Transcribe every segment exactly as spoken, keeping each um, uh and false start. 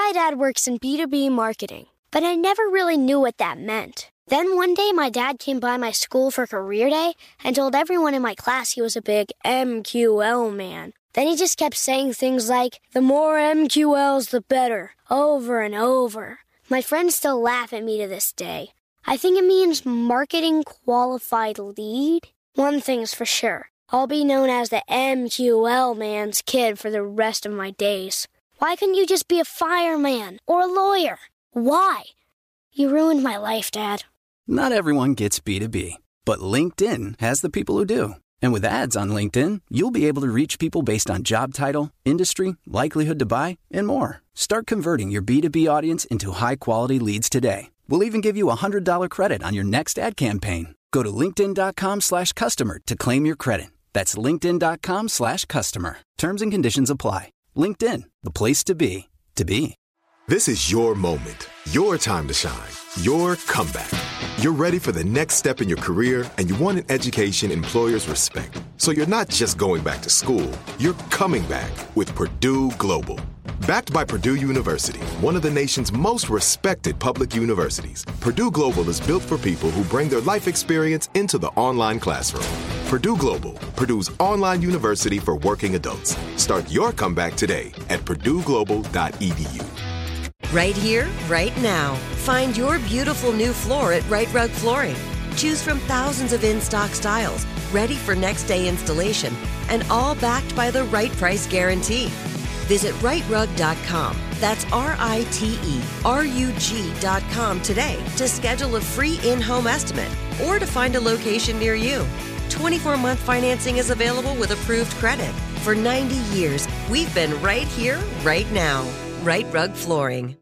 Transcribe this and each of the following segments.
My dad works in B two B marketing, but I never really knew what that meant. Then one day, my dad came by my school for career day and told everyone in my class he was a big M Q L man. Then he just kept saying things like, the more M Q Ls, the better, over and over. My friends still laugh at me to this day. I think it means marketing qualified lead. One thing's for sure, I'll be known as the M Q L man's kid for the rest of my days. Why couldn't you just be a fireman or a lawyer? Why? You ruined my life, Dad. Not everyone gets B two B, but LinkedIn has the people who do. And with ads on LinkedIn, you'll be able to reach people based on job title, industry, likelihood to buy, and more. Start converting your B two B audience into high-quality leads today. We'll even give you a one hundred dollars credit on your next ad campaign. Go to linkedin.com slash customer to claim your credit. That's linkedin.com slash customer. Terms and conditions apply. LinkedIn, the place to be, to be. This is your moment, your time to shine, your comeback. You're ready for the next step in your career, and you want an education employers respect. So you're not just going back to school, you're coming back with Purdue Global. Backed by Purdue University, one of the nation's most respected public universities, Purdue Global is built for people who bring their life experience into the online classroom. Purdue Global, Purdue's online university for working adults. Start your comeback today at purdue global dot e d u. Right here, right now. Find your beautiful new floor at Right Rug Flooring. Choose from thousands of in-stock styles, ready for next day installation, and all backed by the right price guarantee. Visit right rug dot com. That's R I T E R U G dot com today to schedule a free in-home estimate or to find a location near you. twenty-four month financing is available with approved credit. For ninety years, we've been right here, right now. Right Rug Flooring.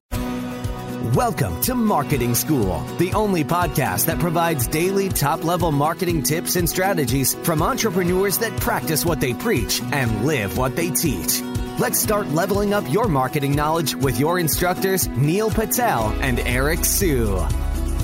Welcome to Marketing School, the only podcast that provides daily top-level marketing tips and strategies from entrepreneurs that practice what they preach and live what they teach. Let's start leveling up your marketing knowledge with your instructors, Neil Patel and Eric Sue. All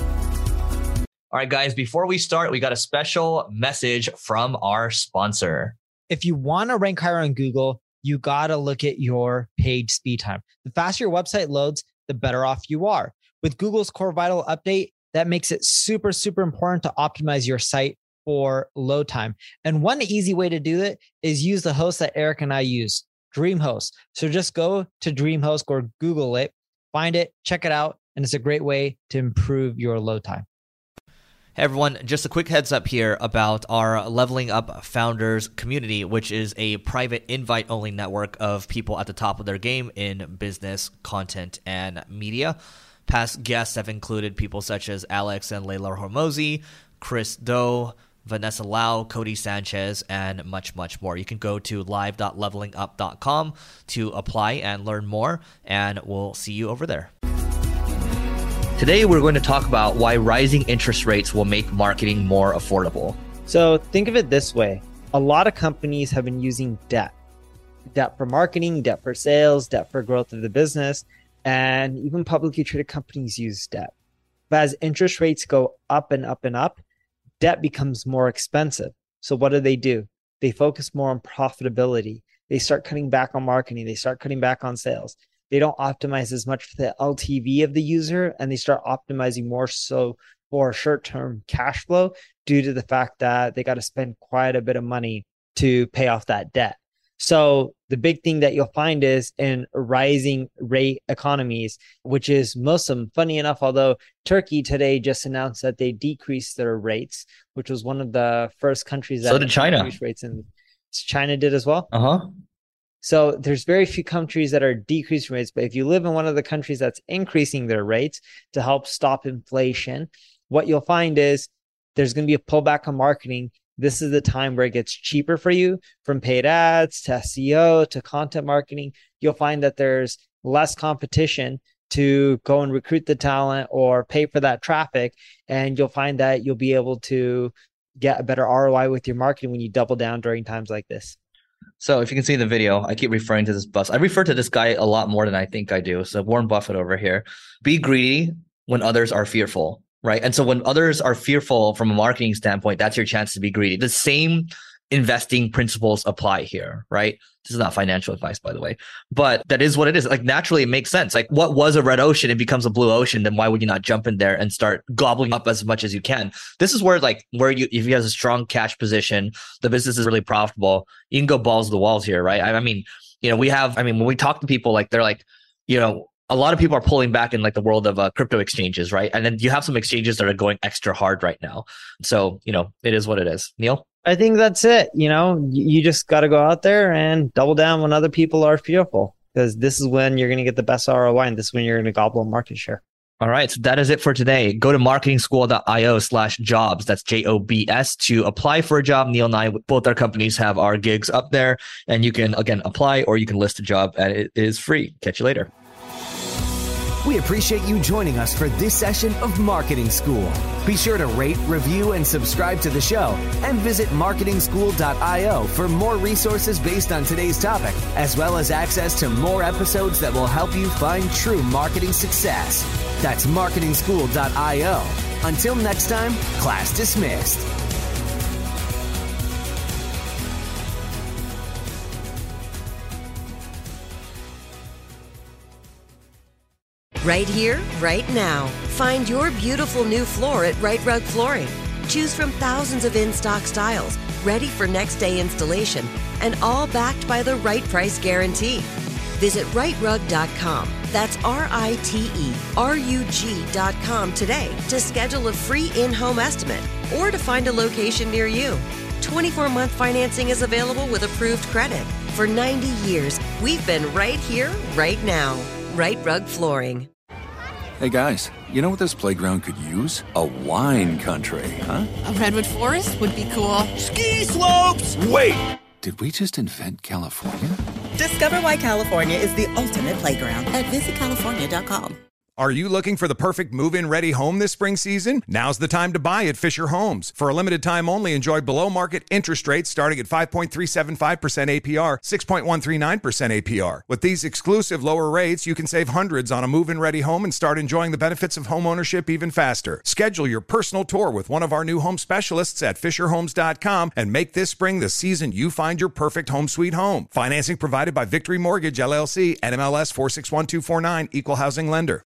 right, guys, before we start, we got a special message from our sponsor. If you want to rank higher on Google, you got to look at your page speed time. The faster your website loads, the better off you are. With Google's Core Vital update, that makes it super, super important to optimize your site for load time. And one easy way to do it is use the host that Eric and I use, DreamHost. So just go to DreamHost or Google it, find it, check it out, and it's a great way to improve your load time. Hey everyone, just a quick heads up here about our Leveling Up Founders community, which is a private invite-only network of people at the top of their game in business, content, and media. Past guests have included people such as Alex and Layla Hormozi, Chris Do, Vanessa Lau, Cody Sanchez, and much, much more. You can go to live dot leveling up dot com to apply and learn more, and we'll see you over there. Today, we're going to talk about why rising interest rates will make marketing more affordable. So think of it this way. A lot of companies have been using debt. Debt for marketing, debt for sales, debt for growth of the business, and even publicly traded companies use debt. But as interest rates go up and up and up, debt becomes more expensive. So what do they do? They focus more on profitability. They start cutting back on marketing. They start cutting back on sales. They don't optimize as much for the L T V of the user, and they start optimizing more so for short-term cash flow due to the fact that they got to spend quite a bit of money to pay off that debt. So the big thing that you'll find is in rising rate economies, which is most of them, funny enough, although Turkey today just announced that they decreased their rates, which was one of the first countries that so did China. Decreased rates, and China did as well. Uh-huh. So there's very few countries that are decreasing rates, but if you live in one of the countries that's increasing their rates to help stop inflation, what you'll find is there's going to be a pullback on marketing. This is the time where it gets cheaper for you, from paid ads to S E O to content marketing. You'll find that there's less competition to go and recruit the talent or pay for that traffic. And you'll find that you'll be able to get a better R O I with your marketing when you double down during times like this. So if you can see in the video, I keep referring to this bus. I refer to this guy a lot more than I think I do. So Warren Buffett over here. Be greedy when others are fearful, right? And so when others are fearful from a marketing standpoint, that's your chance to be greedy. The same investing principles apply here, right? This is not financial advice, by the way, but that is what it is. Like naturally, it makes sense. Like what was a red ocean, it becomes a blue ocean. Then why would you not jump in there and start gobbling up as much as you can? This is where like where you, if you have a strong cash position, the business is really profitable. You can go balls to the walls here, right? I, I mean, you know, we have. I mean, when we talk to people, like they're like, you know, a lot of people are pulling back in like the world of uh, crypto exchanges, right? And then you have some exchanges that are going extra hard right now. So you know, it is what it is. Neil? I think that's it. You know, you just got to go out there and double down when other people are fearful, because this is when you're going to get the best R O I and this is when you're going to gobble market share. All right. So that is it for today. Go to marketing school dot io slash jobs. That's J O B S to apply for a job. Neil and I, both our companies have our gigs up there, and you can, again, apply or you can list a job, and it is free. Catch you later. We appreciate you joining us for this session of Marketing School. Be sure to rate, review, and subscribe to the show, and visit marketing school dot io for more resources based on today's topic, as well as access to more episodes that will help you find true marketing success. That's marketing school dot io. Until next time, class dismissed. Right here, right now. Find your beautiful new floor at Right Rug Flooring. Choose from thousands of in-stock styles, ready for next day installation, and all backed by the right price guarantee. Visit right rug dot com. That's R I T E R U G dot com today to schedule a free in-home estimate or to find a location near you. twenty-four month financing is available with approved credit. For ninety years, we've been right here, right now. Right Rug Flooring. Hey guys, you know what this playground could use? A wine country, huh? A redwood forest would be cool. Ski slopes! Wait! Did we just invent California? Discover why California is the ultimate playground at visit california dot com. Are you looking for the perfect move-in ready home this spring season? Now's the time to buy at Fisher Homes. For a limited time only, enjoy below-market interest rates starting at five point three seven five percent A P R, six point one three nine percent A P R. With these exclusive lower rates, you can save hundreds on a move-in ready home and start enjoying the benefits of homeownership even faster. Schedule your personal tour with one of our new home specialists at fisher homes dot com and make this spring the season you find your perfect home sweet home. Financing provided by Victory Mortgage, L L C, N M L S four six one two four nine, Equal Housing Lender.